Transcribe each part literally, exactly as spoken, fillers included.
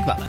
Welle.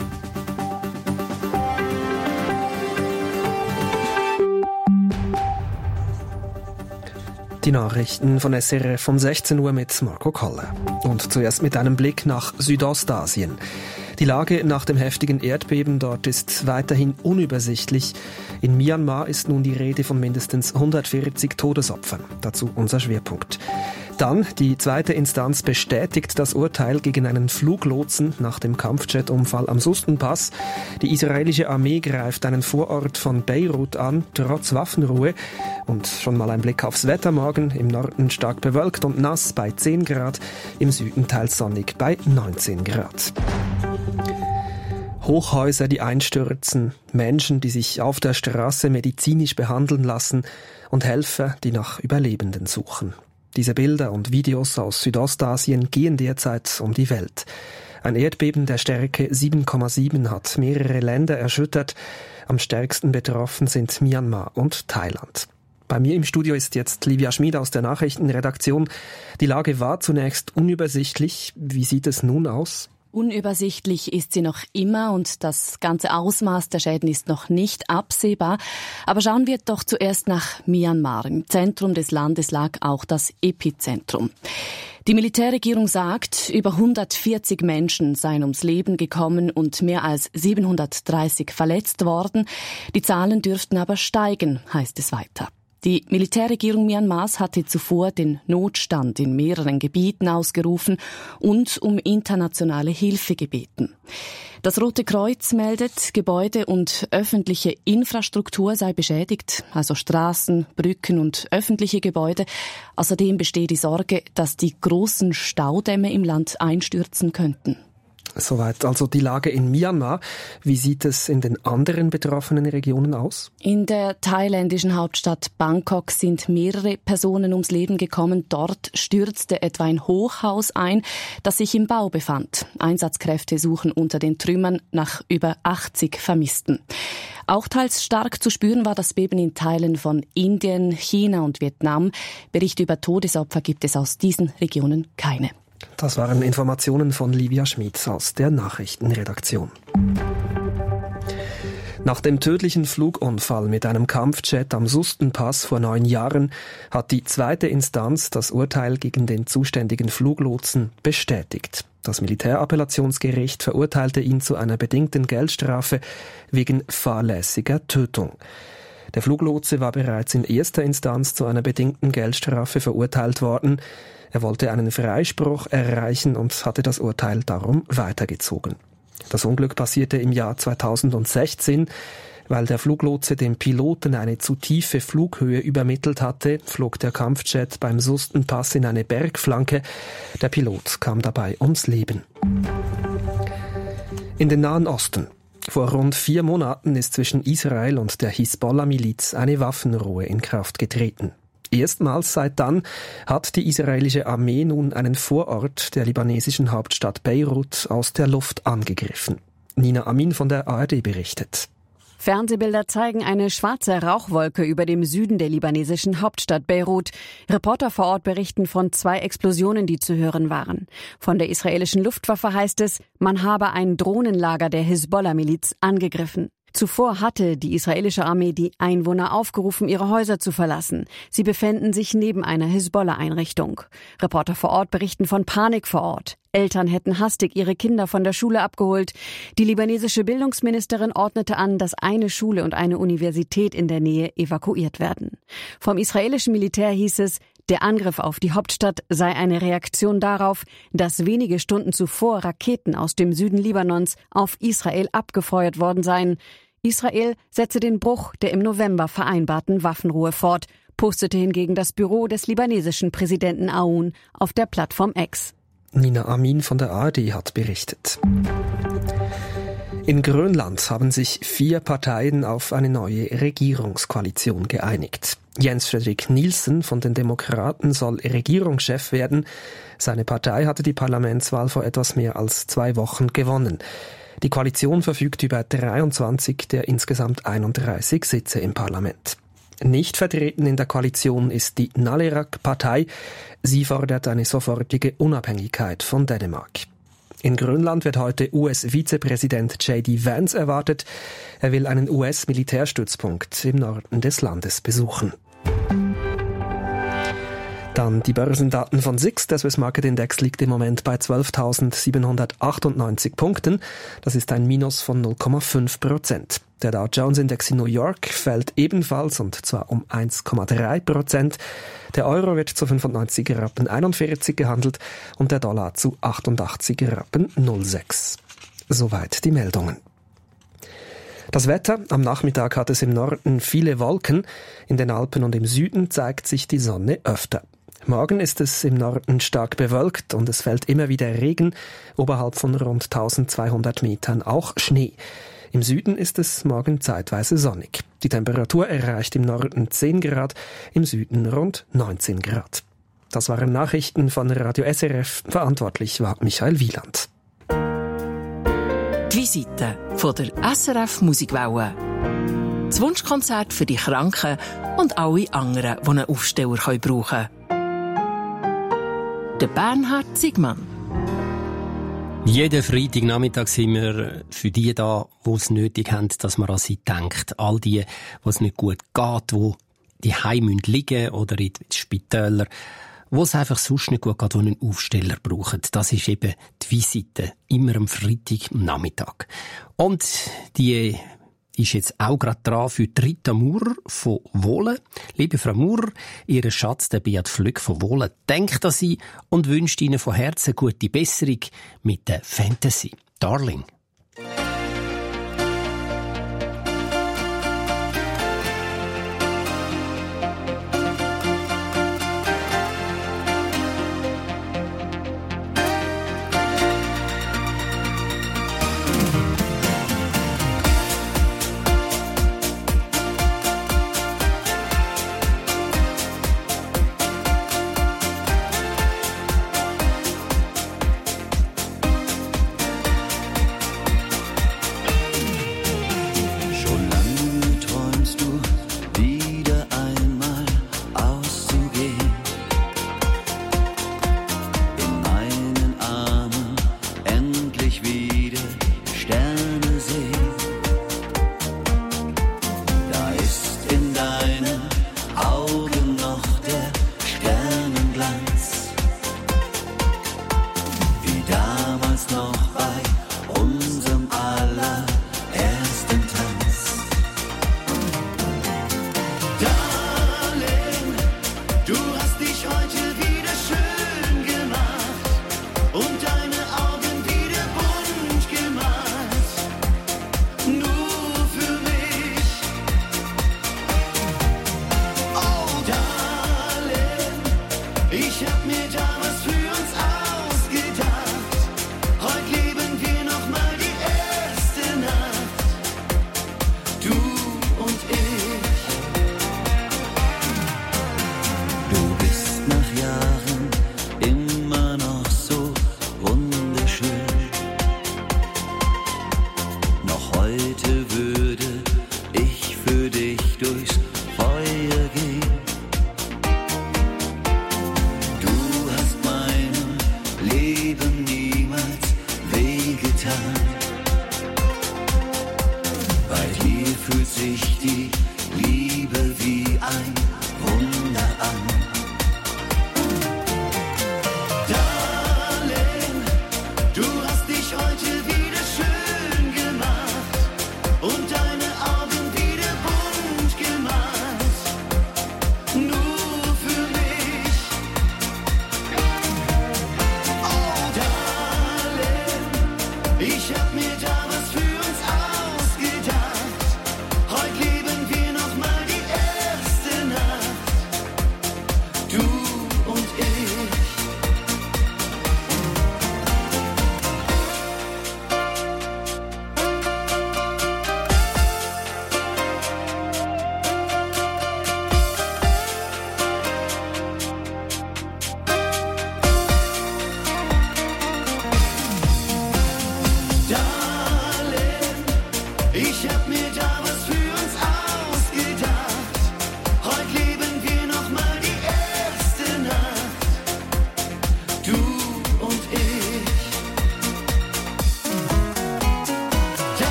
Die Nachrichten von S R F um sechzehn Uhr mit Marco Koller. Und zuerst mit einem Blick nach Südostasien. Die Lage nach dem heftigen Erdbeben dort ist weiterhin unübersichtlich. In Myanmar ist nun die Rede von mindestens hundertvierzig Todesopfern. Dazu unser Schwerpunkt. Dann, die zweite Instanz bestätigt das Urteil gegen einen Fluglotsen nach dem Kampfjet-Unfall am Sustenpass. Die israelische Armee greift einen Vorort von Beirut an, trotz Waffenruhe. Und schon mal ein Blick aufs Wetter morgen. Im Norden stark bewölkt und nass bei zehn Grad, im Süden teils sonnig bei neunzehn Grad. Hochhäuser, die einstürzen, Menschen, die sich auf der Straße medizinisch behandeln lassen und Helfer, die nach Überlebenden suchen. Diese Bilder und Videos aus Südostasien gehen derzeit um die Welt. Ein Erdbeben der Stärke sieben Komma sieben hat mehrere Länder erschüttert. Am stärksten betroffen sind Myanmar und Thailand. Bei mir im Studio ist jetzt Livia Schmid aus der Nachrichtenredaktion. Die Lage war zunächst unübersichtlich. Wie sieht es nun aus? Unübersichtlich ist sie noch immer und das ganze Ausmaß der Schäden ist noch nicht absehbar. Aber schauen wir doch zuerst nach Myanmar. Im Zentrum des Landes lag auch das Epizentrum. Die Militärregierung sagt, über hundertvierzig Menschen seien ums Leben gekommen und mehr als siebenhundertdreißig verletzt worden. Die Zahlen dürften aber steigen, heißt es weiter. Die Militärregierung Myanmars hatte zuvor den Notstand in mehreren Gebieten ausgerufen und um internationale Hilfe gebeten. Das Rote Kreuz meldet, Gebäude und öffentliche Infrastruktur sei beschädigt, also Straßen, Brücken und öffentliche Gebäude. Außerdem besteht die Sorge, dass die großen Staudämme im Land einstürzen könnten. Soweit also die Lage in Myanmar. Wie sieht es in den anderen betroffenen Regionen aus? In der thailändischen Hauptstadt Bangkok sind mehrere Personen ums Leben gekommen. Dort stürzte etwa ein Hochhaus ein, das sich im Bau befand. Einsatzkräfte suchen unter den Trümmern nach über achtzig Vermissten. Auch teils stark zu spüren war das Beben in Teilen von Indien, China und Vietnam. Berichte über Todesopfer gibt es aus diesen Regionen keine. Das waren Informationen von Livia Schmid aus der Nachrichtenredaktion. Nach dem tödlichen Flugunfall mit einem Kampfjet am Sustenpass vor neun Jahren hat die zweite Instanz das Urteil gegen den zuständigen Fluglotsen bestätigt. Das Militärappellationsgericht verurteilte ihn zu einer bedingten Geldstrafe wegen fahrlässiger Tötung. Der Fluglotse war bereits in erster Instanz zu einer bedingten Geldstrafe verurteilt worden. Er wollte einen Freispruch erreichen und hatte das Urteil darum weitergezogen. Das Unglück passierte im Jahr zweitausendsechzehn. Weil der Fluglotse dem Piloten eine zu tiefe Flughöhe übermittelt hatte, flog der Kampfjet beim Sustenpass in eine Bergflanke. Der Pilot kam dabei ums Leben. In den Nahen Osten. Vor rund vier Monaten ist zwischen Israel und der Hisbollah-Miliz eine Waffenruhe in Kraft getreten. Erstmals seit dann hat die israelische Armee nun einen Vorort der libanesischen Hauptstadt Beirut aus der Luft angegriffen. Nina Amin von der A R D berichtet. Fernsehbilder zeigen eine schwarze Rauchwolke über dem Süden der libanesischen Hauptstadt Beirut. Reporter vor Ort berichten von zwei Explosionen, die zu hören waren. Von der israelischen Luftwaffe heißt es, man habe ein Drohnenlager der Hisbollah-Miliz angegriffen. Zuvor hatte die israelische Armee die Einwohner aufgerufen, ihre Häuser zu verlassen. Sie befänden sich neben einer Hisbollah-Einrichtung. Reporter vor Ort berichten von Panik vor Ort. Eltern hätten hastig ihre Kinder von der Schule abgeholt. Die libanesische Bildungsministerin ordnete an, dass eine Schule und eine Universität in der Nähe evakuiert werden. Vom israelischen Militär hieß es, der Angriff auf die Hauptstadt sei eine Reaktion darauf, dass wenige Stunden zuvor Raketen aus dem Süden Libanons auf Israel abgefeuert worden seien. Israel setze den Bruch der im November vereinbarten Waffenruhe fort, postete hingegen das Büro des libanesischen Präsidenten Aoun auf der Plattform X. Nina Amin von der A R D hat berichtet. In Grönland haben sich vier Parteien auf eine neue Regierungskoalition geeinigt. Jens Fredrik Nielsen von den Demokraten soll Regierungschef werden. Seine Partei hatte die Parlamentswahl vor etwas mehr als zwei Wochen gewonnen. Die Koalition verfügt über dreiundzwanzig der insgesamt einunddreißig Sitze im Parlament. Nicht vertreten in der Koalition ist die Nalerak-Partei. Sie fordert eine sofortige Unabhängigkeit von Dänemark. In Grönland wird heute U S-Vizepräsident J D Vance erwartet. Er will einen U S-Militärstützpunkt im Norden des Landes besuchen. Dann die Börsendaten von S I X. Der Swiss Market Index liegt im Moment bei zwölftausendsiebenhundertachtundneunzig Punkten. Das ist ein Minus von null Komma fünf Prozent. Der Dow Jones Index in New York fällt ebenfalls, und zwar um eins Komma drei Prozent. Der Euro wird zu fünfundneunzig Rappen einundvierzig gehandelt und der Dollar zu achtundachtzig Rappen null sechs. Soweit die Meldungen. Das Wetter. Am Nachmittag hat es im Norden viele Wolken. In den Alpen und im Süden zeigt sich die Sonne öfter. Morgen ist es im Norden stark bewölkt und es fällt immer wieder Regen, oberhalb von rund eintausendzweihundert Metern auch Schnee. Im Süden ist es morgen zeitweise sonnig. Die Temperatur erreicht im Norden zehn Grad, im Süden rund neunzehn Grad. Das waren Nachrichten von Radio S R F. Verantwortlich war Michael Wieland. Die Visite von der S R F Musikwelle. Das Wunschkonzert für die Kranken und alle anderen, die einen Aufsteller brauchen können. Der Bernhard Zygmann. Jeden Freitagnachmittag sind wir für die da, die es nötig haben, dass man an sie denkt. All die, wo es nicht gut geht, die die Heim liegen oder in die Spitäler, wo es einfach sonst nicht gut geht, die einen Aufsteller brauchen. Das ist eben die Visite, immer am Freitagnachmittag. Und die ist jetzt auch gerade dran für Rita Maurer von Wohlen. Liebe Frau Maurer, Ihr Schatz, der Beat Flück von Wohlen, denkt an Sie und wünscht Ihnen von Herzen gute Besserung mit der Fantasy. Darling.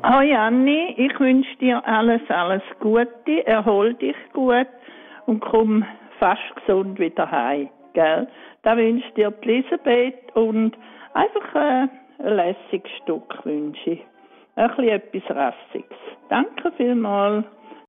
Hoi Anni, ich wünsche dir alles, alles Gute, erhol dich gut und komm fast gesund wieder heim, gell? Da wünsche ich dir die Elisabeth und einfach äh, ein lässiges Stück wünsche ich. Ein bisschen etwas Rassiges. Danke vielmals.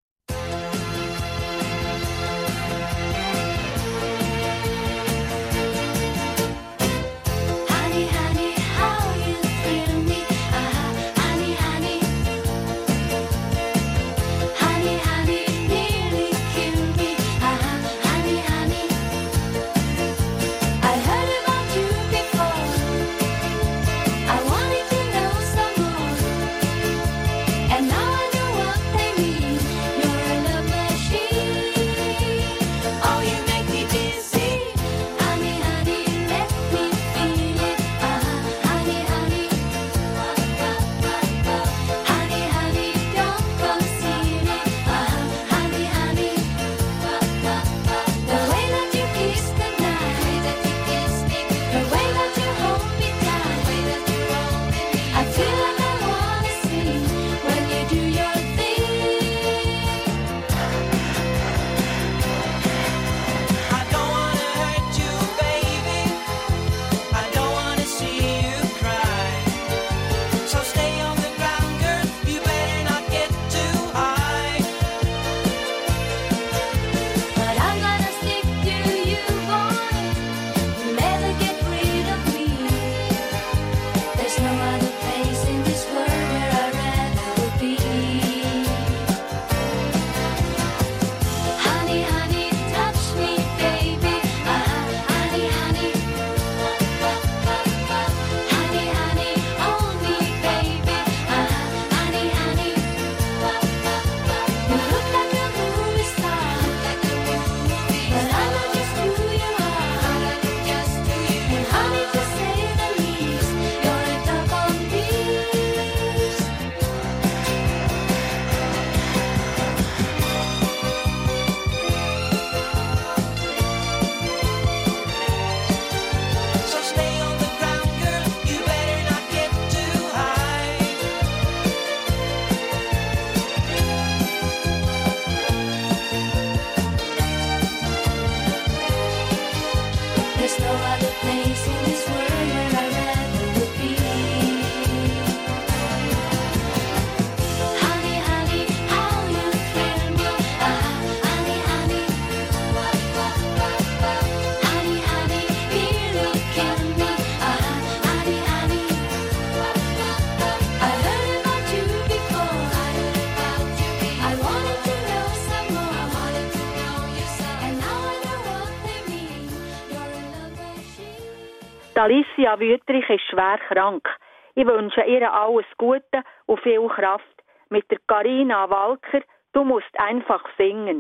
Alicia Wüttrich ist schwer krank. Ich wünsche ihr alles Gute und viel Kraft. Mit der Carina Walker, du musst einfach singen.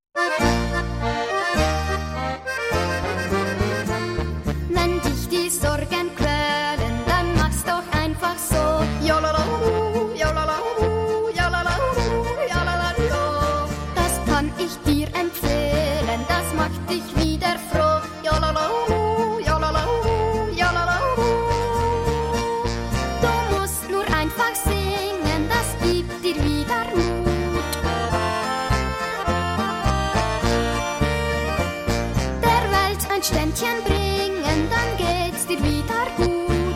Wenn dich die Sorgen quälen, dann mach's doch einfach so. Jolalalu, jolalalu, jolalalu, jolalalu. Das kann ich dir empfehlen, das macht dich wieder froh. Jolalalu. Ständchen bringen, dann geht's dir wieder gut.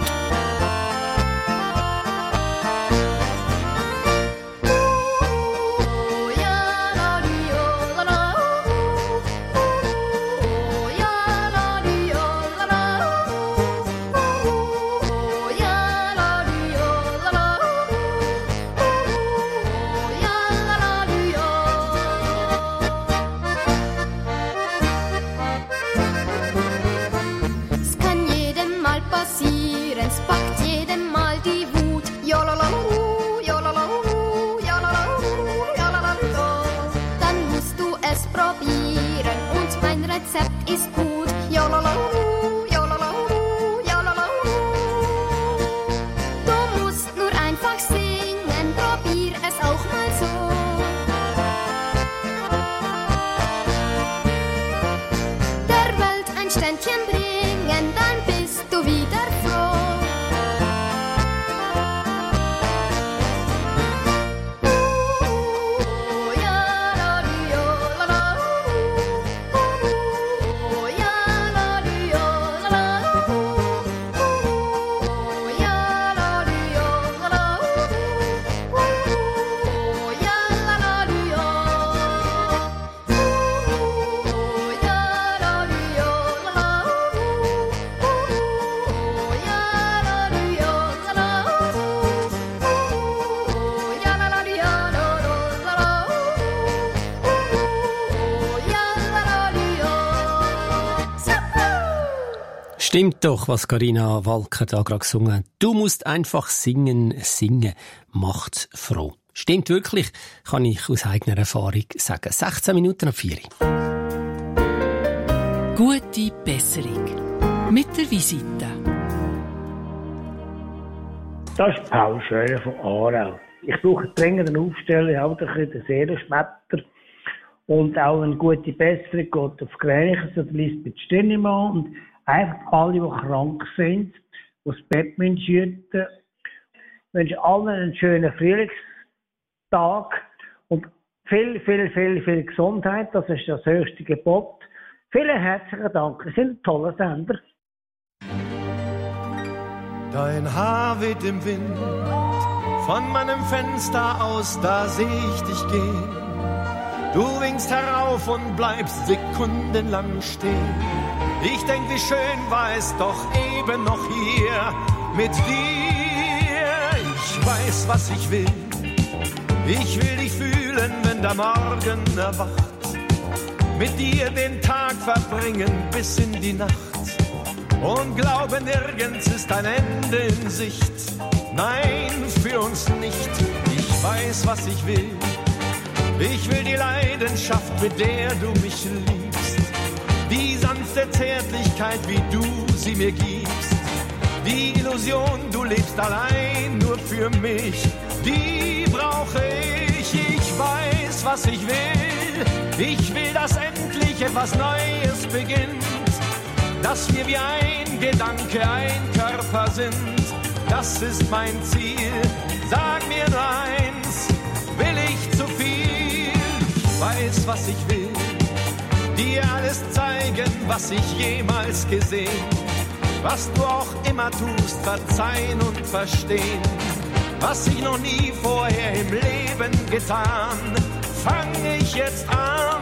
Rezept ist gut. Jolalalu, jolalalu, jolalalu. Du musst nur einfach singen, probier es auch mal so. Der Welt ein Ständchen bringen, dann bist du wieder froh. Stimmt doch, was Carina Walker da gerade gesungen hat. Du musst einfach singen, singen macht froh. Stimmt wirklich, kann ich aus eigener Erfahrung sagen. sechzehn Minuten ab vier. Gute Besserung. Mit der Visite. Das ist Paul Schröder von Aarau. Ich brauche dringend eine Aufstellung, ich habe ein bisschen Seelenschmetter. Und auch eine gute Besserung geht auf Grenchen, so Lisbeth Stirnimann. Und einfach alle, die krank sind, die das Bett schütten müssen. Ich wünsche allen einen schönen Frühlingstag und viel, viel, viel, viel Gesundheit. Das ist das höchste Gebot. Vielen herzlichen Dank. Sie sind ein toller Sender. Dein Haar weht im Wind, von meinem Fenster aus, da seh ich dich gehen. Du winkst herauf und bleibst sekundenlang stehen. Ich denk, wie schön war es doch eben noch hier mit dir. Ich weiß, was ich will. Ich will dich fühlen, wenn der Morgen erwacht. Mit dir den Tag verbringen bis in die Nacht. Und glaube, nirgends ist ein Ende in Sicht. Nein, für uns nicht. Ich weiß, was ich will. Ich will die Leidenschaft, mit der du mich liebst. Die sanfte Zärtlichkeit, wie du sie mir gibst. Die Illusion, du lebst allein nur für mich. Die brauche ich. Ich weiß, was ich will. Ich will, dass endlich etwas Neues beginnt. Dass wir wie ein Gedanke, ein Körper sind. Das ist mein Ziel. Sag mir nur eins, will ich zu viel? Ich weiß, was ich will. Dir alles zeigen, was ich jemals gesehen. Was du auch immer tust, verzeihen und verstehen. Was ich noch nie vorher im Leben getan, fang ich jetzt an.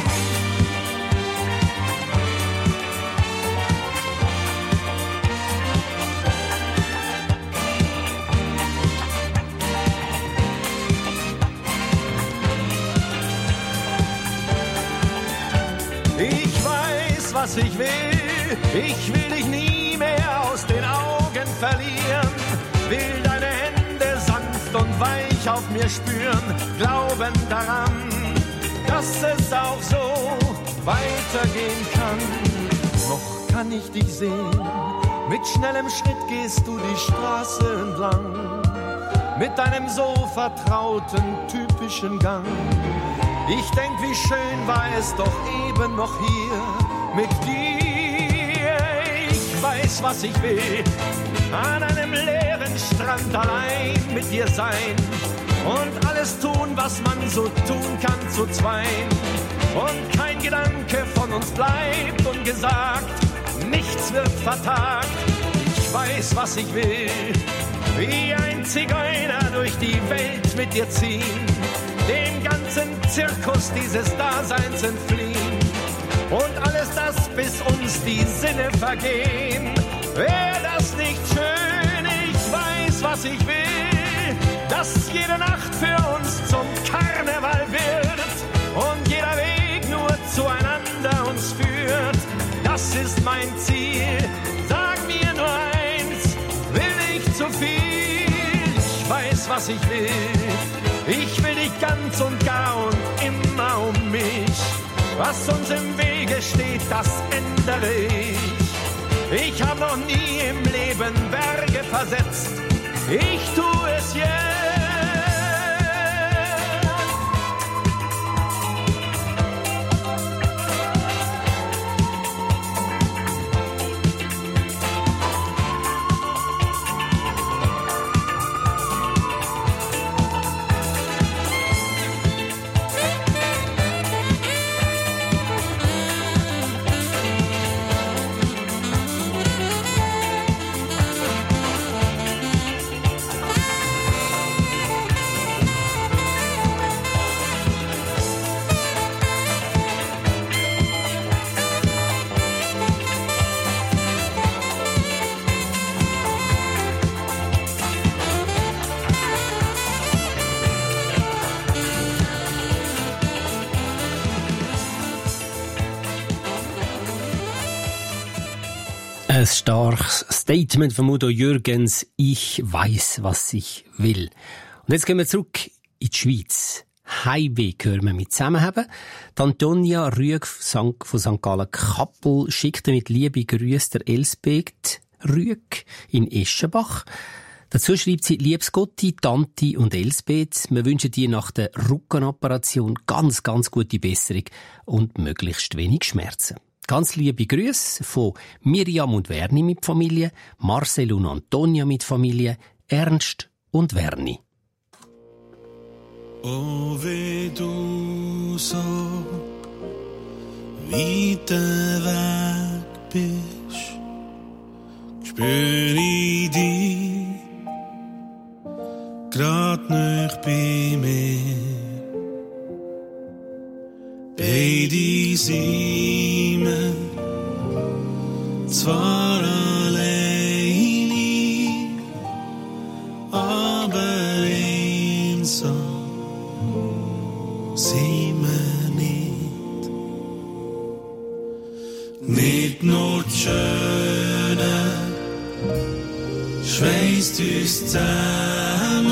Ich weiß, was ich will. Ich will dich nie mehr aus den Augen verlieren. Will deine Hände sanft und weich auf mir spüren. Glauben daran, dass es auch so weitergehen kann. Noch kann ich dich sehen. Mit schnellem Schritt gehst du die Straße entlang. Mit deinem so vertrauten, typischen Gang. Ich denk, wie schön war es doch eben noch hier mit dir. Ich weiß, was ich will. An einem leeren Strand allein mit dir sein. Und alles tun, was man so tun kann zu zweien. Und kein Gedanke von uns bleibt ungesagt. Nichts wird vertagt. Ich weiß, was ich will. Wie ein Zigeuner durch die Welt mit dir ziehen. Dem ganzen Zirkus dieses Daseins entfliehen. Und alles das, bis uns die Sinne vergehen. Wär das nicht schön? Ich weiß, was ich will. Dass jede Nacht für uns zum Karneval wird. Und jeder Weg nur zueinander uns führt. Das ist mein Ziel. Sag mir nur eins, will ich zu viel? Ich weiß, was ich will. Ich will dich ganz und gar und immer um mich. Was uns im Wege steht, das ändere ich. Ich habe noch nie im Leben Berge versetzt. Ich tue es jetzt. Ein starkes Statement von Udo Jürgens. Ich weiss, was ich will. Und jetzt gehen wir zurück in die Schweiz. Heimweh hören wir mit zusammenhaben. Die Antonia Rüegg von Sankt Gallen-Kappel schickte mit Liebe Grüße der Elsbeth Rüegg in Eschenbach. Dazu schreibt sie, liebes Gotti, Tanti und Elsbeth, wir wünschen dir nach der Rückenoperation ganz, ganz gute Besserung und möglichst wenig Schmerzen. Ganz liebe Grüße von Miriam und Verni mit Familie, Marcel und Antonia mit Familie, Ernst und Verni. Oh, wie du so weit weg bist, spür ich dich grad nicht bei mir. Beide sind wir zwar alleine, aber einsam sind wir nicht. Nicht nur die Schöne schweißt uns zusammen,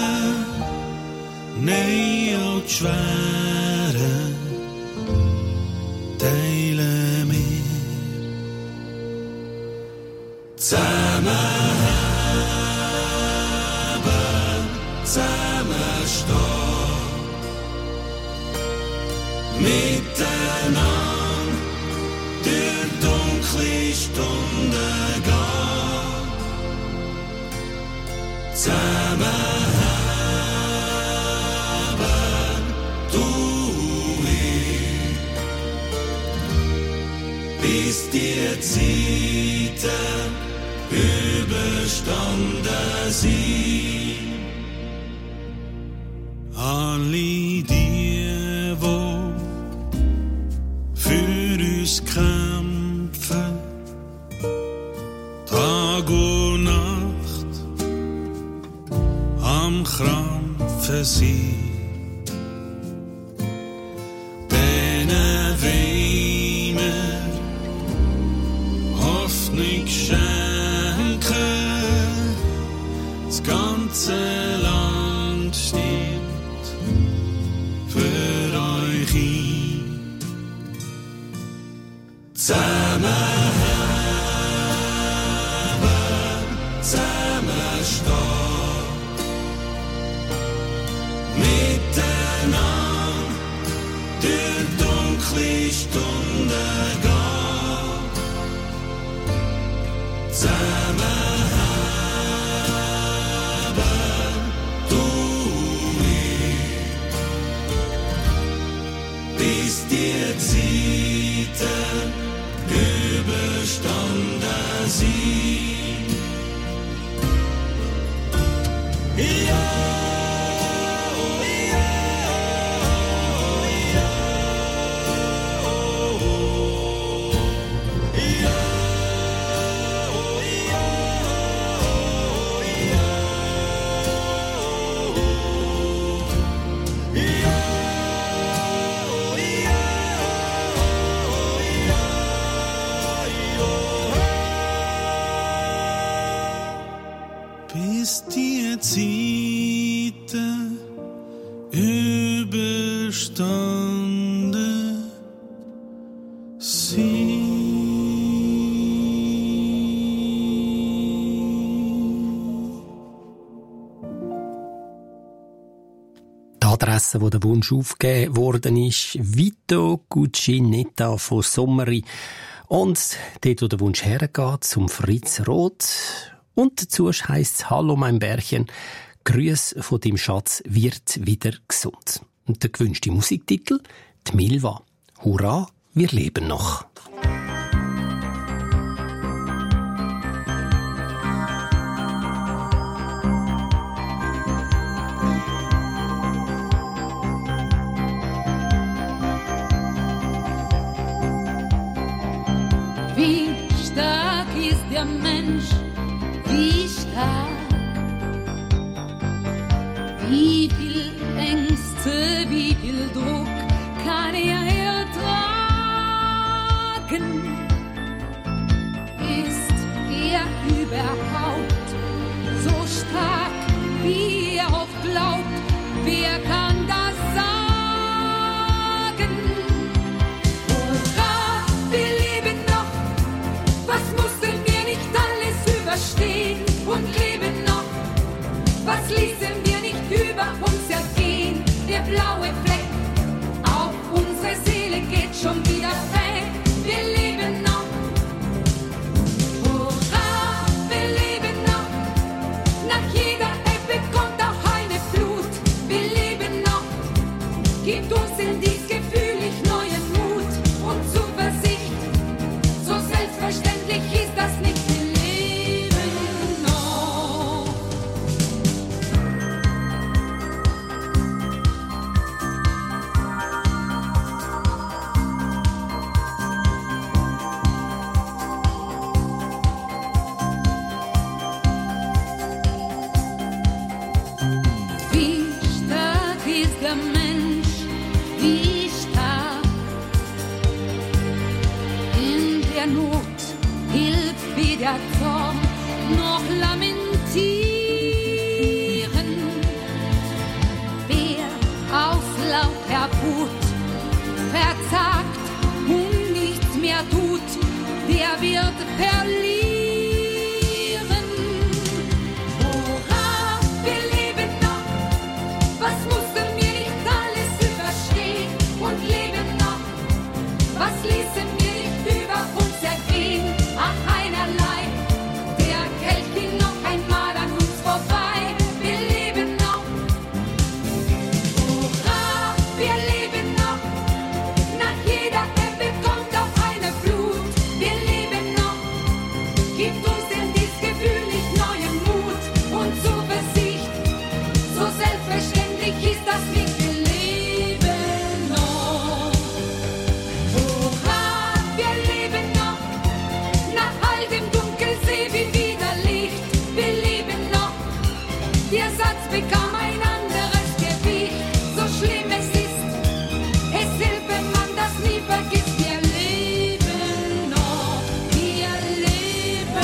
nein, auch die Schwere teilen wir. Zusammen haben, zusammen stehen, miteinander durch dunkle Stunden gehen. Zusammen haben, du und ich, bis die Zeiten überstanden sind. Alle die, wo für uns kämpfen, Tag und Nacht am Krampfen sind, denen wollen wir Hoffnung schenken. Das ganze Land steht für euch ein. Zusammen haben, zusammen stehen, miteinander durch dunkle Stunden gehen. Zusammen haben, du und ich, bis die Zeiten überstanden sind. Ja. Bis die Zeiten überstanden sind. Die Adresse, wo der Wunsch aufgegeben worden ist, Vito Cucinetta von Sommeri. Und dort, wo der Wunsch hergeht, zum Fritz Roth. Und dazu heisst es «Hallo, mein Bärchen, Grüß von deinem Schatz wird wieder gesund». Und der gewünschte Musiktitel «Die Milva». Hurra, wir leben noch. Wie stark ist der Mensch, wie stark, wie viel Ängste, wie viel Druck kann er ertragen, ist ließen wir nicht über uns ergehen. Der blaue Fleck auf unsere Seele geht schon wieder weg. Wir leben noch. Hurra, wir leben noch. Nach jeder Ebbe kommt auch eine Flut. Wir leben noch. Gibt uns in dies Gefühl ich neuen Mut und Zuversicht. So selbstverständlich ist das nicht. Der Zorn noch lamentieren. Wer aus lauter Wut verzagt und nichts mehr tut, der wird verlieren. Hurra, wir leben noch. Was mussten wir nicht alles überstehen und leben noch? Was ließen wir nicht über uns ergehen? Ach, einerlei. Der Satz bekam ein anderes Gewicht, so schlimm es ist, es hilft, wenn man das nie vergisst. Wir leben noch, wir leben.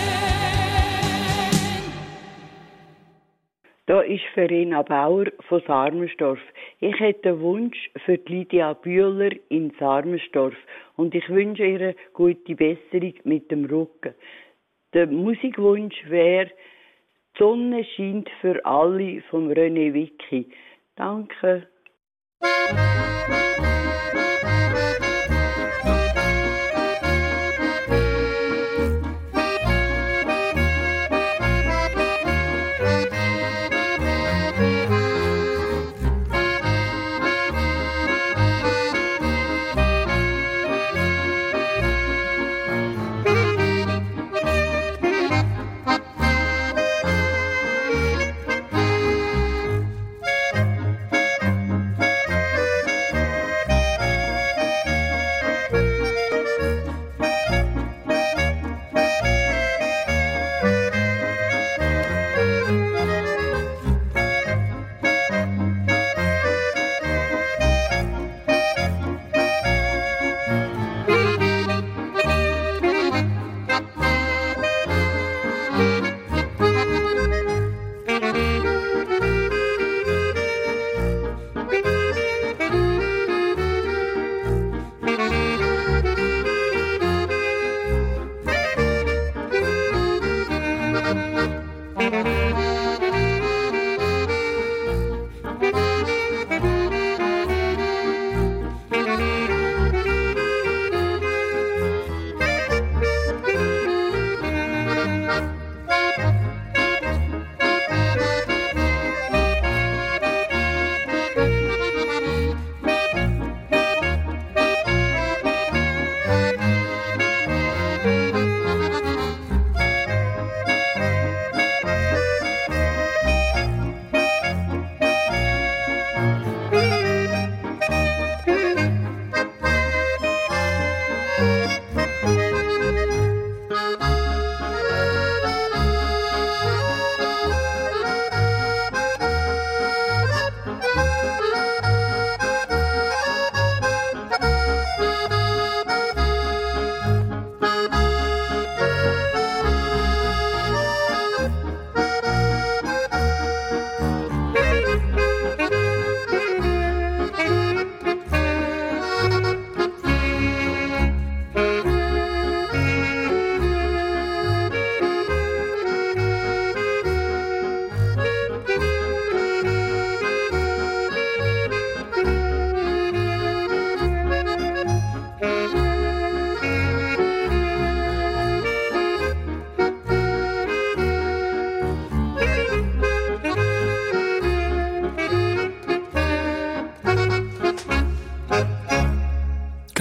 Da ist Verena Bauer von Sarmenstorf. Ich hätte einen Wunsch für Lydia Bühler in Sarmenstorf und ich wünsche ihr eine gute Besserung mit dem Rücken. Der Musikwunsch wäre «Die Sonne scheint für alle» von René Wicki. Danke.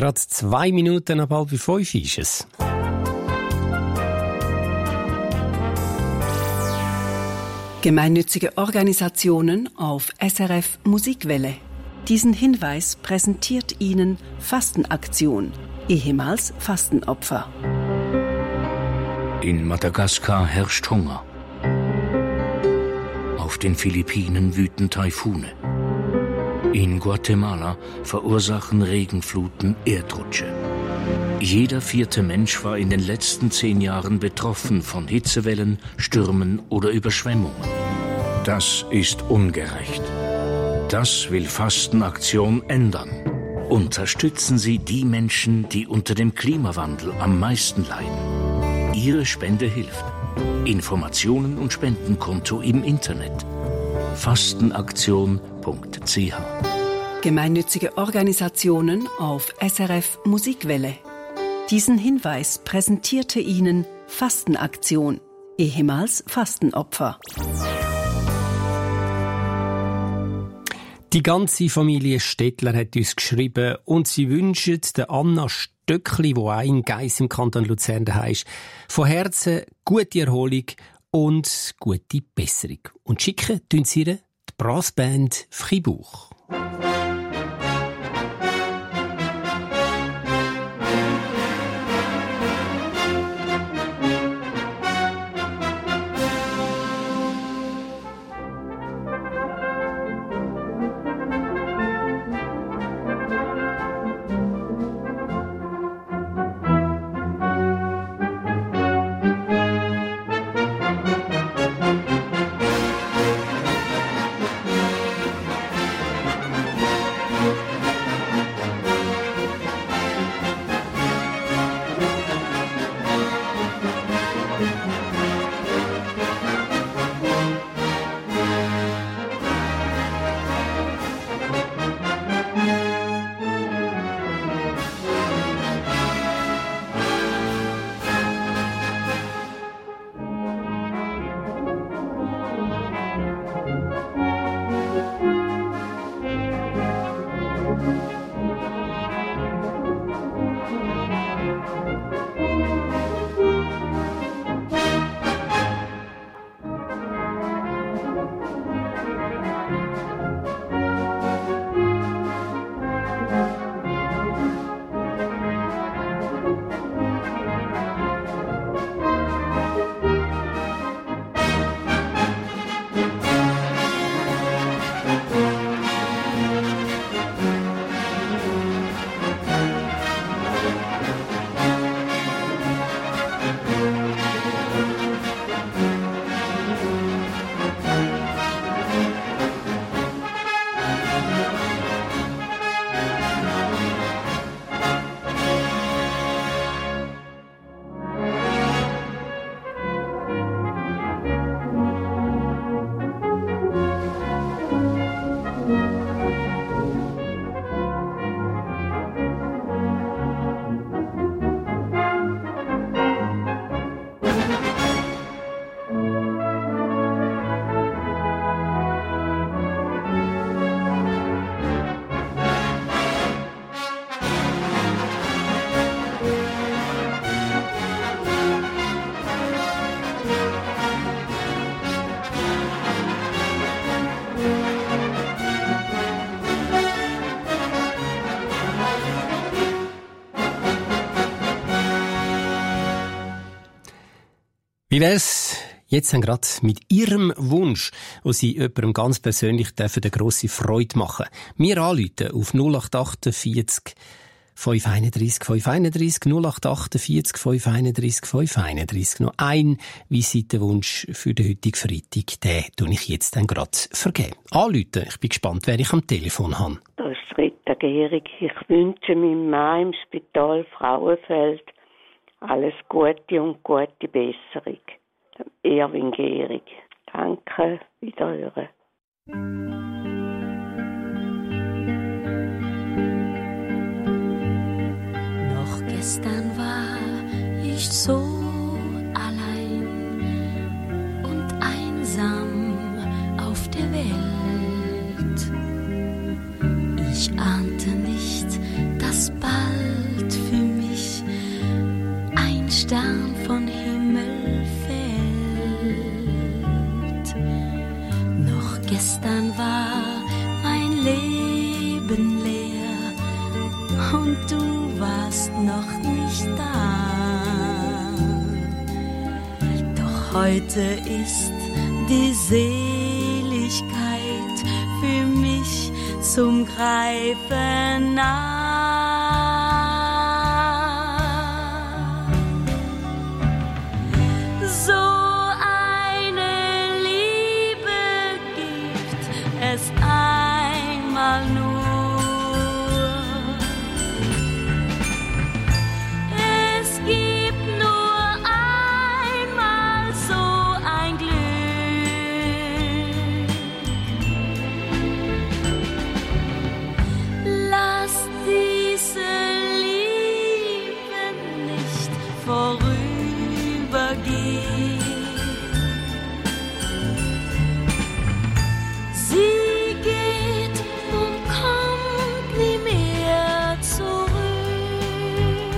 Gerade zwei Minuten ab halb fünf ist es. Gemeinnützige Organisationen auf S R F Musikwelle. Diesen Hinweis präsentiert Ihnen Fastenaktion, ehemals Fastenopfer. In Madagaskar herrscht Hunger. Auf den Philippinen wüten Taifune. In Guatemala verursachen Regenfluten Erdrutsche. Jeder vierte Mensch war in den letzten zehn Jahren betroffen von Hitzewellen, Stürmen oder Überschwemmungen. Das ist ungerecht. Das will Fastenaktion ändern. Unterstützen Sie die Menschen, die unter dem Klimawandel am meisten leiden. Ihre Spende hilft. Informationen und Spendenkonto im Internet. fastenaktion punkt c h. Gemeinnützige Organisationen auf S R F Musikwelle. Diesen Hinweis präsentierte Ihnen Fastenaktion, ehemals Fastenopfer. Die ganze Familie Stettler hat uns geschrieben und sie wünschen der Anna Stöckli, die auch in Geiss im Kanton Luzern daheim ist, von Herzen gute Erholung und gute Besserung. Und schicken tun sie ihr die Brassband Fribourg. Wie wär's jetzt dann gerade mit Ihrem Wunsch, wo Sie jemandem ganz persönlich dürfen, eine grosse Freude machen? Wir anrufen auf null acht achtundvierzig fünf einunddreissig fünf einunddreissig null acht achtundvierzig fünf einunddreissig fünf einunddreissig. Noch ein Visitenwunsch für den heutigen Freitag, den tue ich jetzt dann gerade vergeben. Anrufen, ich bin gespannt, wer ich am Telefon habe. Das ist Rita Gehrig. Ich wünsche meinem Mann im Spital Frauenfeld alles Gute und gute Besserung. Erwin Gehrig. Danke, wiederhören. Noch gestern war ich so allein und einsam auf der Welt. Ich ahnte nicht, dass bald Stern von Himmel fällt. Noch gestern war mein Leben leer und du warst noch nicht da. Doch heute ist die Seligkeit für mich zum Greifen nah. So eine Liebe gibt es einmal nur. Es gibt nur einmal so ein Glück. Lass diese Liebe nicht vorübergehen. Sie geht und kommt nie mehr zurück.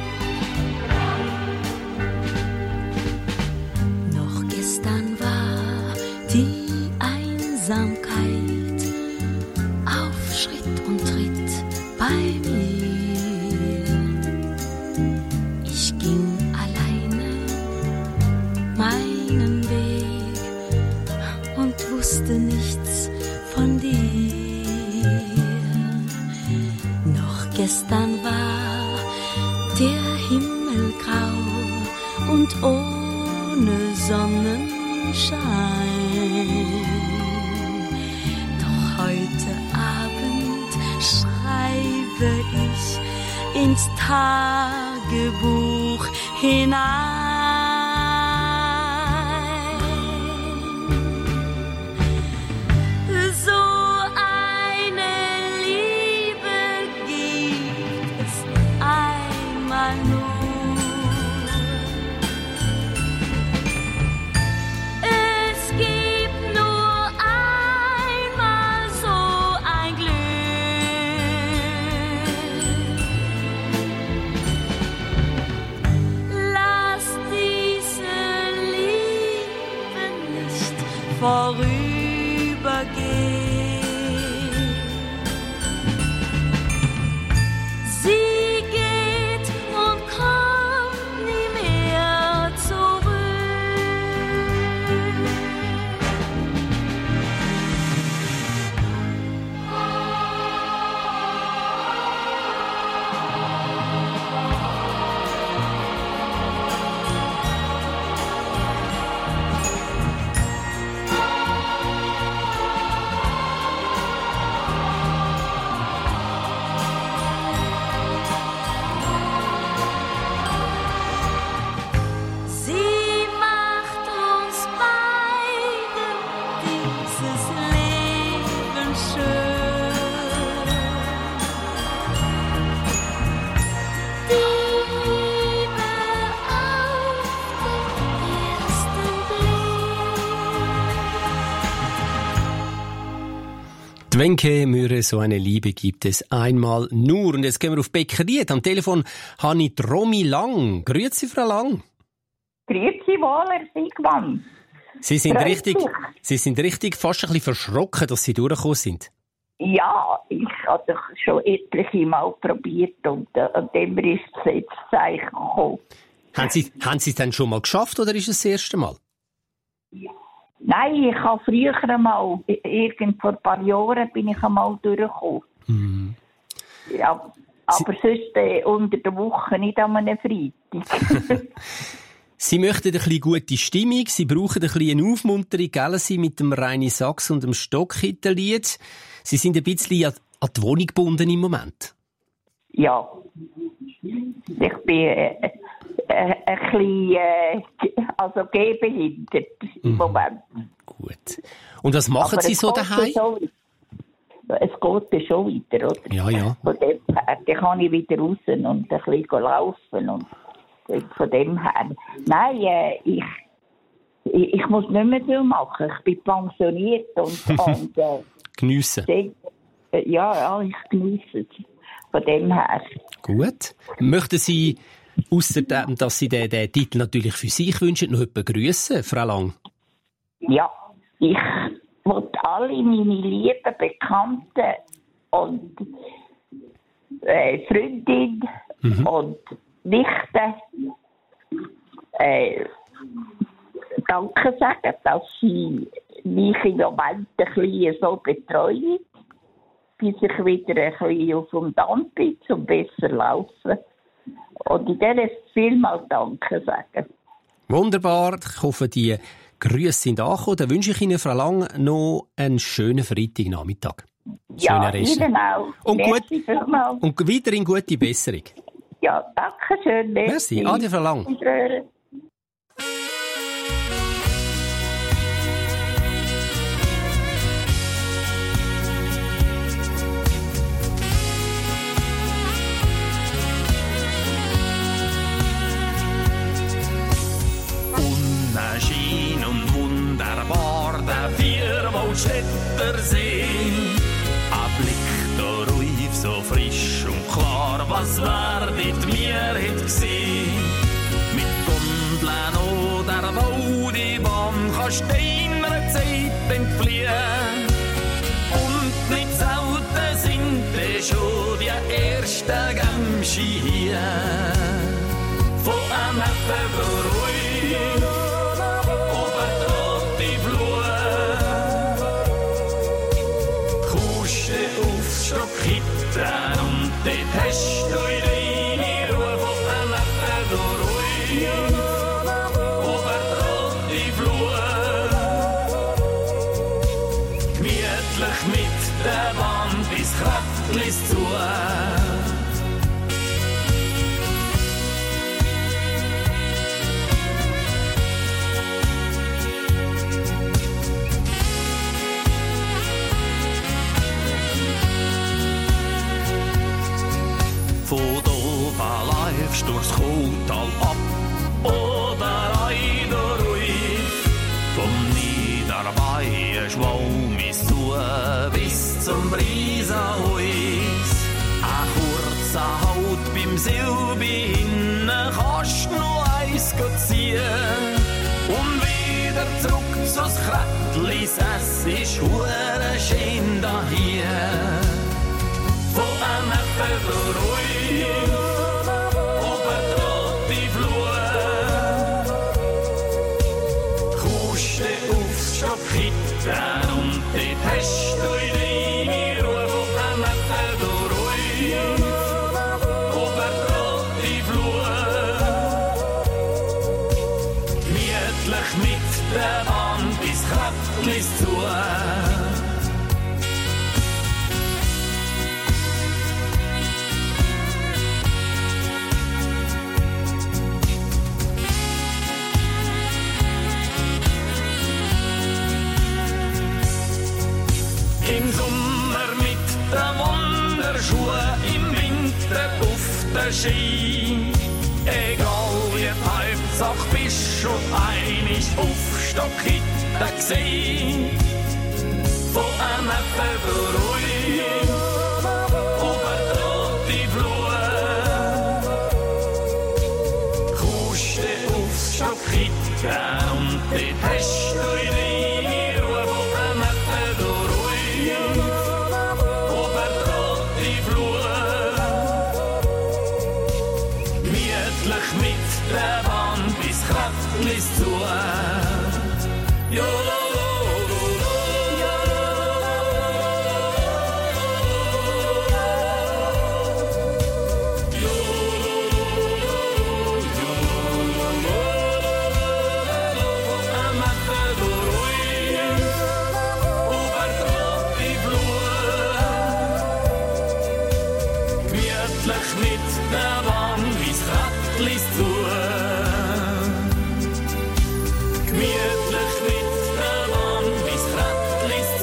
Noch gestern war die Einsamkeit auf Schritt und Tritt bei mir. Ich ging alleine meinen Weg und wusste nichts von dir. Noch gestern war der Himmel grau und ohne Sonnenschein. Doch heute Abend schreibe ich ins Tagebuch hinein. So eine Liebe gibt es einmal nur. Es gibt nur einmal so ein Glück. Lass diese Liebe nicht vorübergehen. Sie geht und kommt nie mehr Sie macht uns beide dieses Leben schön. Die Liebe auf den ersten Blick. Dwenke Mühre, so eine Liebe gibt es einmal nur. Und jetzt gehen wir auf Beckeried. Am Telefon habe ich die Romy Lang. Grüezi, Frau Lang. Grüezi wohl, Herr Sigmann. Sie sind, Freut richtig, mich. Sie sind richtig fast ein bisschen verschrocken, dass Sie durchgekommen sind. Ja, ich habe doch schon etliche Mal probiert und äh, an dem ist es jetzt Zeichen gekommen. Haben Sie, haben Sie es denn schon mal geschafft oder ist es das erste Mal? Nein, ich habe früher einmal, irgend vor ein paar Jahren bin ich einmal durchgekommen. Mhm. Ja, aber sonst äh, unter der Woche, nicht an einem Freitag. Sie möchten ein bisschen gute Stimmung, Sie brauchen ein bisschen eine Aufmunterung, gell? Sie mit dem Reini Sachs und dem Stockhitterlied. Sie sind ein bisschen an, an die Wohnung gebunden im Moment. Ja, ich bin äh, äh, ein bisschen äh, also gehbehindert im Moment. Gut. Und was machen Aber Sie es so geht daheim? ja schon- Es geht ja schon weiter, oder? Ja, ja. Von dem her, dann kann ich wieder raus und ein bisschen laufen und von dem her. Nein, äh, ich, ich, ich muss nicht mehr viel machen. Ich bin pensioniert und, und äh, Geniessen. dann, äh, ja, ja, ich genieße es. Von dem her. Gut. Möchten Sie Ausser, dass Sie den, den Titel natürlich für sich wünschen, noch jemanden grüssen, Frau Lang? Ja, ich wollte alle meine lieben Bekannten und äh, Freundin mhm. und Nichte äh, Danke sagen, dass sie mich im Moment ein bisschen so betreuen, bis ich wieder ein bisschen auf dem Damm bin, um besser laufen. Und in denen vielmal Danke sagen. Wunderbar, ich hoffe, die Grüße sind angekommen. Dann wünsche ich Ihnen, Frau Lang, noch einen schönen Freitagnachmittag. Ja, Ihnen auch. Und, Merci gut, vielmals. und weiterhin gute Besserung. Ja, danke schön. Merci. Merci. Adi, Frau Lang. Unschien und wunderbar der Vierwaldstätter See. Ein Blick da ruhig, so frisch und klar, was werdet mir hätt gesehen. Mit Gondeln oder Waldebahn kannst deiner Zeit entfliehen. Und nicht selten sind es schon die ersten Gämsche hier. Von einem Beruhig Stockhitter und dort hast du deine Ruhe von der Nacht durch über die Flur. Gemütlich mit der Bahn bis Kraftlis zu. Durchs Kautal ab oder Eiderruif, vom Niederbayern Schwalmis zu bis zum Briesenhuis. Ein kurzer Halt beim Silbi hinten kannst noch eins ziehen und wieder zurück zu's Krättlis, es ist hure schön dahier. Von einem Beruhig Stockhitter und dort hast du deine Ruhe von der Nacht durch über die Flur. Gemütlich mit der Bahn bis Kraftlis zu. Im Sommer mit der Wanderschuhe, im Winter auf der Ski. Egal wie die Hauptsache bist schon einig auf Stockhitter gesehen. Von einem Beruhig über die Flur. Kommst du auf Stockhitter und dort hast du deine Ruhe von der Nacht durch. Mit der Bahn bis Kraftlis zu. Jo, mit der Bahn bis Kraftlis zu. Gemütlich mit der Bahn bis Kraftlis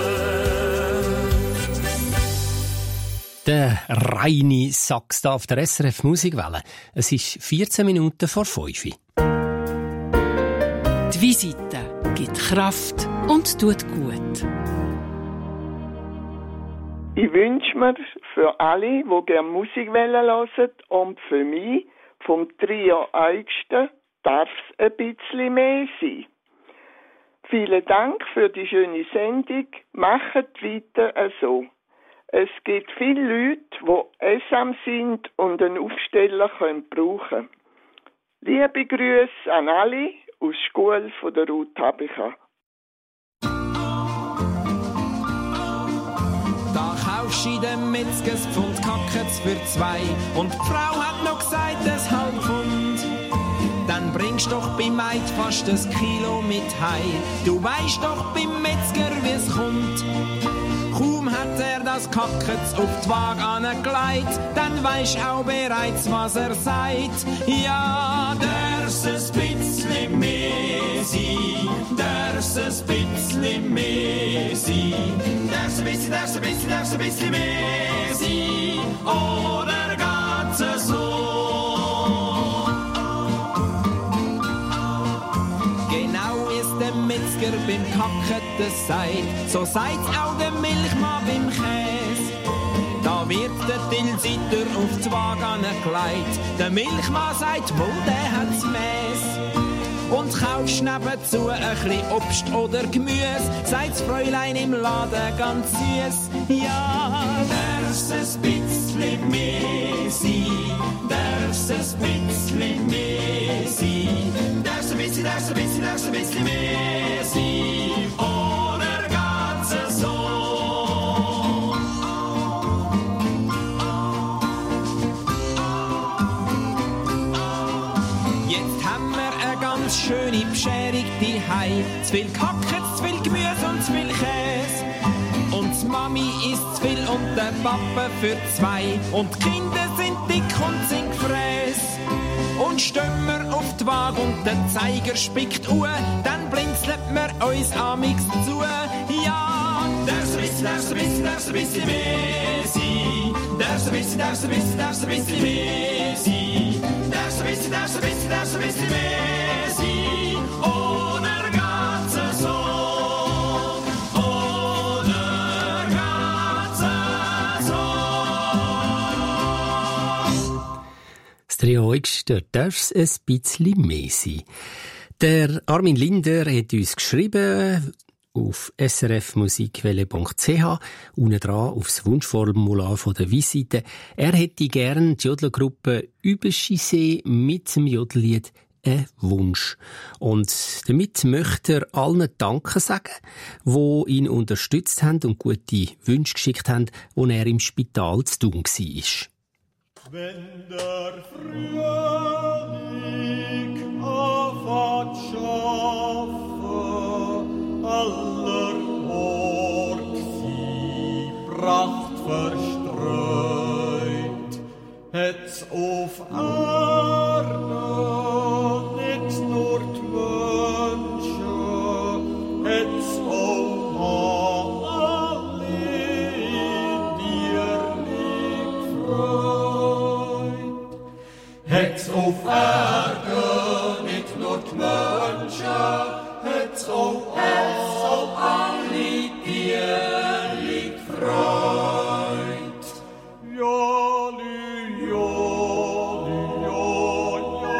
zu. Der reine Sax da auf der S R F Musikwelle. Es ist vierzehn Minuten vor fünf. Die Visite gibt Kraft und tut gut. Ich wünsche mir für alle, die gerne Musikwelle hören und für mich vom Trio Eugsten darf es ein bisschen mehr sein. Vielen Dank für die schöne Sendung. Macht weiter so. Es gibt viele Leute, die einsam sind und einen Aufsteller können brauchen. Liebe Grüße an alle aus der Schule von der Ruth Habicha. Da kaufst du in dem Metzgers Pfund Kackets für zwei und die Frau hat noch gesagt, es halb Pfund. Dann bringst doch beim Maid fast ein Kilo mit hei. Du weisst doch beim Metzger, wie's kommt. Kaum hat er das Kackets auf die Waage angelegt, dann weisst auch bereits, was er sagt. Ja, darf's ein bisschen mehr sein, darf's ein bisschen mehr sein, darf's ein bisschen, darf's ein bisschen, darf's ein bisschen mehr sein, oder geht's so? Genau ist der Metzger beim Kacketen sagt, so sagt's auch der Milchmann beim Käse. Da wird der Tilsiter auf die Waage angelegt, der Milchmann sagt, wohl, der hat's Mäß. Und kaufst nebenzu ein bisschen Obst oder Gemüse, sagt's Fräulein im Laden ganz süß. Ja, darf's ein bisschen mehr sein, darf's ein bisschen mehr sein, darf's ein bisschen, darf's ein bisschen, darf's ein bisschen mehr sein, oder geht's so? Jetzt haben wir eine ganz schöne Bescherung daheim. Zu viel Kackets, zu viel Gemüse und zu viel Käse. Und die Mami isst zu viel und der Papa für zwei. Und die Kinder sind dick und sind gefräß. Und stehen wir auf die Waage und der Zeiger spickt uhr, dann blinzelt mir uns amix zu. Ja, darf's ein bisschen, darf's ein bisschen, darf's ein bisschen mehr sein. Darf's ein bisschen, darf's ein bisschen, darf's ein bisschen mehr sein. Darf's ein bisschen, darf's ein bisschen, darf's ein bisschen mehr sein. Oder geht's so? Oder geht's so? Das Trio Eugster darf es ein bisschen mehr sein. Der Armin Linder hat uns geschrieben auf s r f musikwelle punkt c h, unten dran aufs Wunschformular von der Visite. Er hätte gern die Jodlergruppe Überschisee mit dem Jodellied «Ein Wunsch». Und damit möchte er allen Danke sagen, die ihn unterstützt haben und gute Wünsche geschickt haben, als er im Spital zu tun war. Wenn der Frühling anfängt schaffen, aller Ort sie Pracht verstreut, hätt's auf Erde nicht nur die Menschen, hätt's auch alle in dir liegt Freud. Hätt's auf Erde nicht nur die Menschen, hätt's auch alle dir liegt Freud. Jolly, jolly, jolly,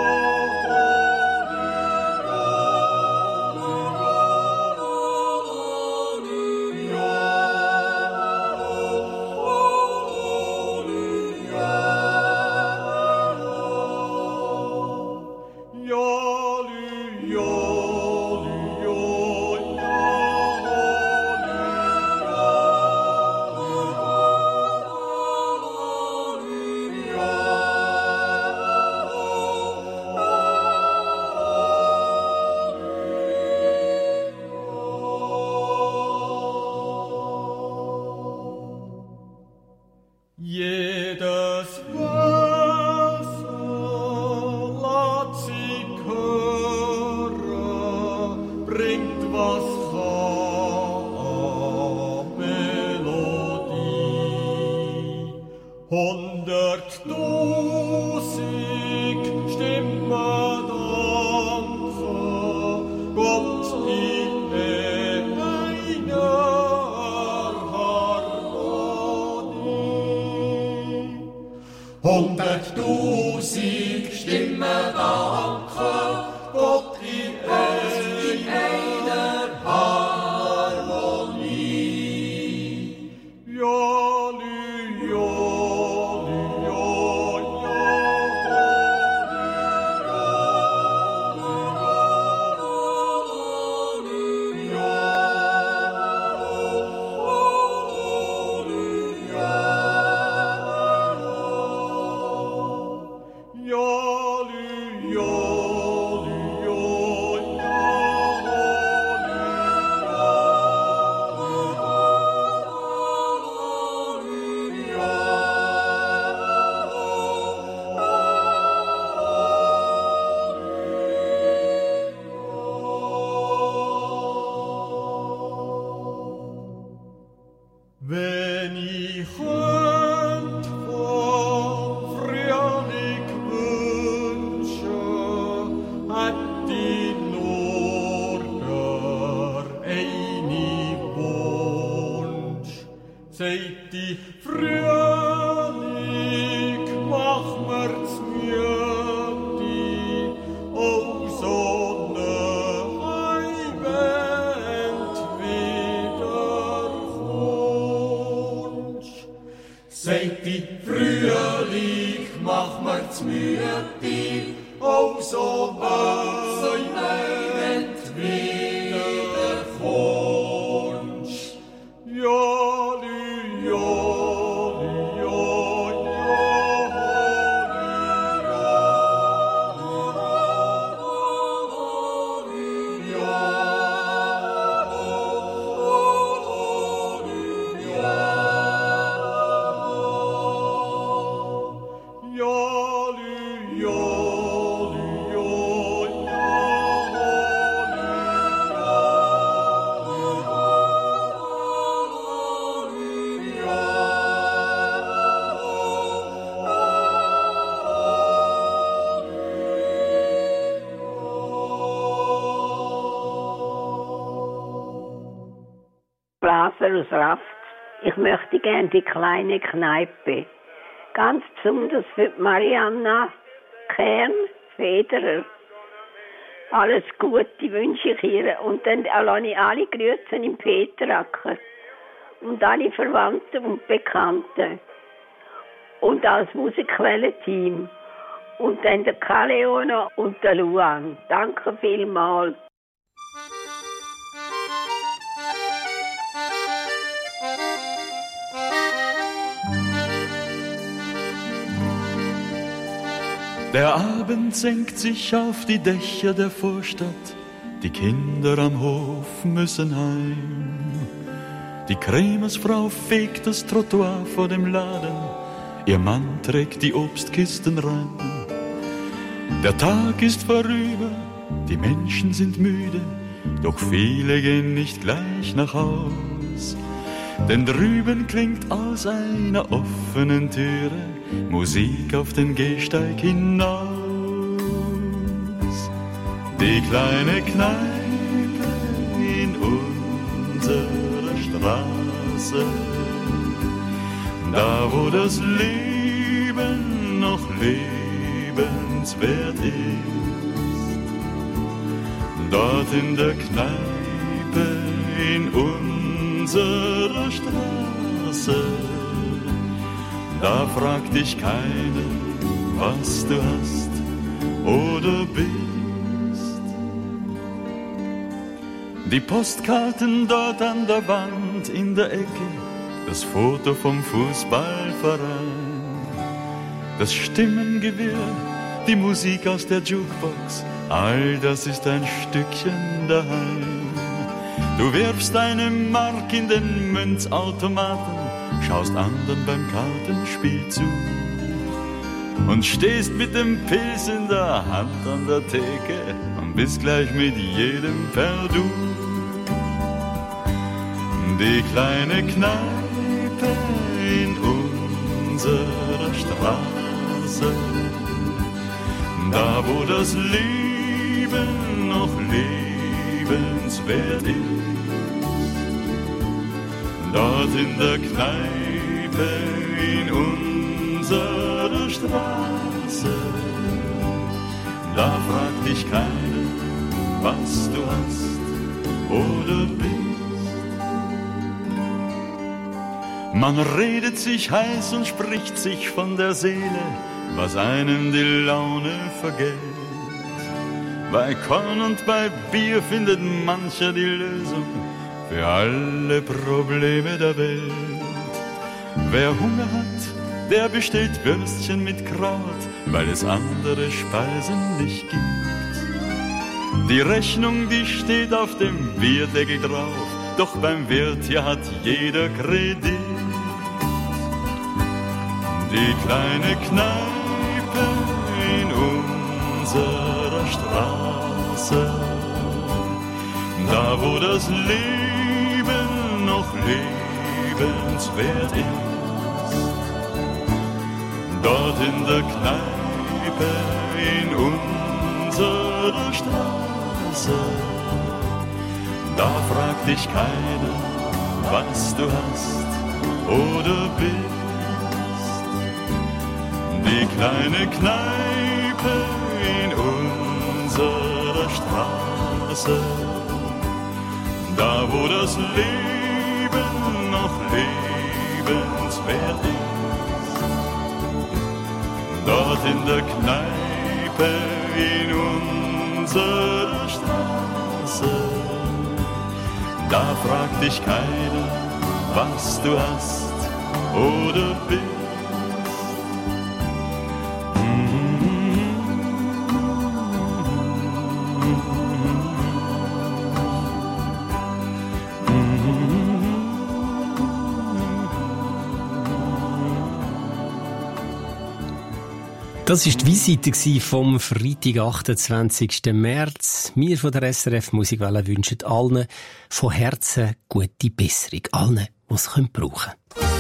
Jedes Wasser lässt sich hören, bringt was kann Melodie. Hunderttausend Stimmen danken Gott in einer Harmonie. Hunderttausend Stimmen uns in einer Harmonie. Jolly, jolly, wenn ich heut vor Frühling wünsche, hat die nur der eine Wunsch. Seit die Frühling mach mir's müde, oh Sonne, heimend wiederkommst. Seit die Frühling mach mir's müde, oh Sonne, heimend wiederkommst. Jolly, jolly, jolly, Blaser aus Raft. Ich möchte gerne die kleine Kneipe. Ganz besonders für Marianna Kern-Federer. Alles Gute wünsche ich ihr. Und dann lasse ich alle grüßen im Peteracker. Und alle Verwandten und Bekannten. Und als Musikquelle-Team. Und dann der Kaleona und der Luan. Danke vielmals. Der Abend senkt sich auf die Dächer der Vorstadt, die Kinder am Hof müssen heim. Die Krämersfrau fegt das Trottoir vor dem Laden, ihr Mann trägt die Obstkisten rein. Der Tag ist vorüber, die Menschen sind müde, doch viele gehen nicht gleich nach Haus. Denn drüben klingt aus einer offenen Türe Musik auf den Gehsteig hinaus. Die kleine Kneipe in unserer Straße, da wo das Leben noch lebenswert ist. Dort in der Kneipe in unserer Straße, da fragt dich keiner, was du hast oder bist. Die Postkarten dort an der Wand in der Ecke, das Foto vom Fußballverein, das Stimmengewirr, die Musik aus der Jukebox, all das ist ein Stückchen daheim. Du wirfst eine Mark in den Münzautomaten, schaust anderen beim Kartenspiel zu und stehst mit dem Pilz in der Hand an der Theke und bist gleich mit jedem per Du. Die kleine Kneipe in unserer Straße, da wo das Leben noch lebenswert ist. Dort in der Kneipe in unserer Straße, da fragt dich keiner, was du hast oder bist. Man redet sich heiß und spricht sich von der Seele, was einem die Laune vergeht. Bei Korn und bei Bier findet mancher die Lösung für alle Probleme der Welt. Wer Hunger hat, der bestellt Würstchen mit Kraut, weil es andere Speisen nicht gibt. Die Rechnung, die steht auf dem Bierdeckel drauf, doch beim Wirt hier hat jeder Kredit. Die kleine Kneipe in unserer Straße, da wo das Leben noch lebenswert ist. Dort in der Kneipe in unserer Straße, da fragt dich keiner, was du hast oder bist. Die kleine Kneipe in unserer Straße, da wo das Leben noch lebenswert ist. Dort in der Kneipe in unserer Straße, da fragt dich keiner, was du hast oder bist. Das war die Visite vom Freitag, achtundzwanzigsten März. Wir von der S R F Musikwelle wünschen allen von Herzen gute Besserung. Allen, die es brauchen können.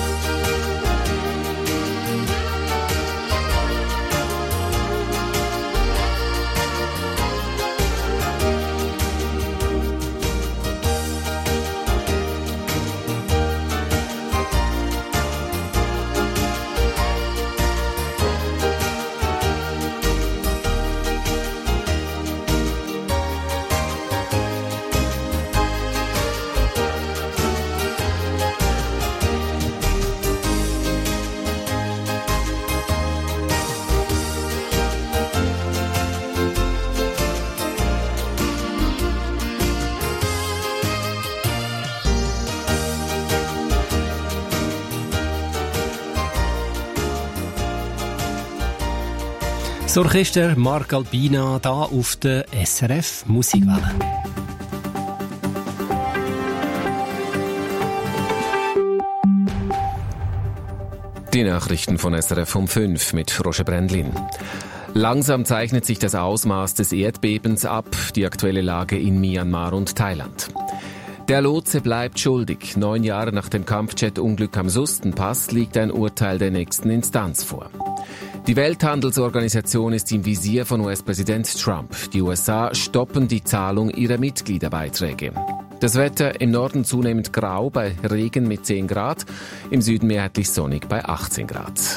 Das Orchester Marc Alpina da auf der S R F Musikwelle. Die Nachrichten von S R F um fünf mit Roger Brändlin. Langsam zeichnet sich das Ausmaß des Erdbebens ab, die aktuelle Lage in Myanmar und Thailand. Der Lotse bleibt schuldig. Neun Jahre nach dem Kampfjet-Unglück am Sustenpass liegt ein Urteil der nächsten Instanz vor. Die Welthandelsorganisation ist im Visier von U S-Präsident Trump. Die U S A stoppen die Zahlung ihrer Mitgliederbeiträge. Das Wetter im Norden zunehmend grau bei Regen mit zehn Grad, im Süden mehrheitlich sonnig bei achtzehn Grad.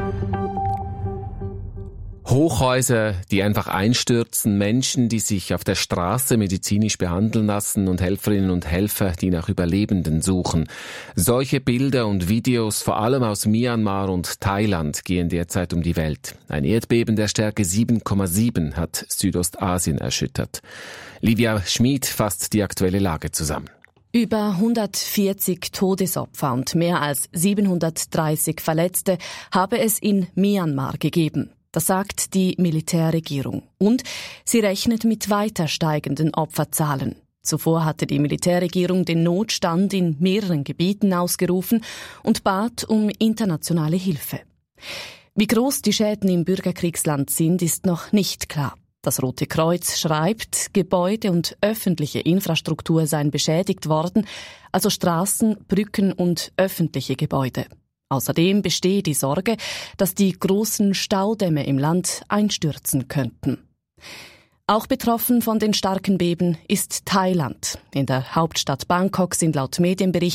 Hochhäuser, die einfach einstürzen, Menschen, die sich auf der Straße medizinisch behandeln lassen und Helferinnen und Helfer, die nach Überlebenden suchen. Solche Bilder und Videos, vor allem aus Myanmar und Thailand, gehen derzeit um die Welt. Ein Erdbeben der Stärke sieben Komma sieben hat Südostasien erschüttert. Livia Schmid fasst die aktuelle Lage zusammen. Über hundertvierzig Todesopfer und mehr als siebenhundertdreißig Verletzte habe es in Myanmar gegeben. Das sagt die Militärregierung. Und sie rechnet mit weiter steigenden Opferzahlen. Zuvor hatte die Militärregierung den Notstand in mehreren Gebieten ausgerufen und bat um internationale Hilfe. Wie groß die Schäden im Bürgerkriegsland sind, ist noch nicht klar. Das Rote Kreuz schreibt, Gebäude und öffentliche Infrastruktur seien beschädigt worden, also Straßen, Brücken und öffentliche Gebäude. Außerdem bestehe die Sorge, dass die großen Staudämme im Land einstürzen könnten. Auch betroffen von den starken Beben ist Thailand. In der Hauptstadt Bangkok sind laut Medienberichten